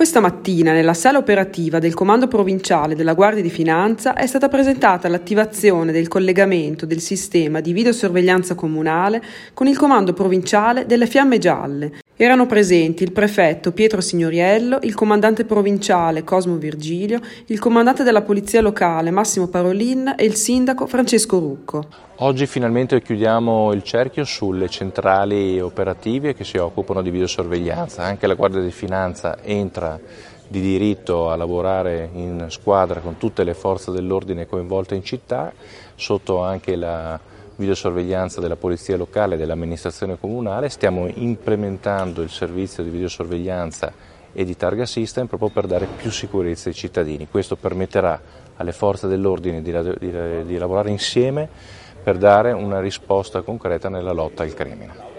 Questa mattina, nella sala operativa del Comando Provinciale della Guardia di Finanza, è stata presentata l'attivazione del collegamento del sistema di videosorveglianza comunale con il Comando Provinciale delle Fiamme Gialle. Erano presenti il prefetto Pietro Signoriello, il comandante provinciale Cosmo Virgilio, il comandante della Polizia Locale Massimo Parolin e il sindaco Francesco Rucco. Oggi finalmente chiudiamo il cerchio sulle centrali operative che si occupano di videosorveglianza. Anche la Guardia di Finanza entra di diritto a lavorare in squadra con tutte le forze dell'ordine coinvolte in città, sotto anche la videosorveglianza della Polizia Locale e dell'amministrazione comunale. Stiamo implementando il servizio di videosorveglianza e di targa system proprio per dare più sicurezza ai cittadini. Questo permetterà alle forze dell'ordine di lavorare insieme per dare una risposta concreta nella lotta al crimine.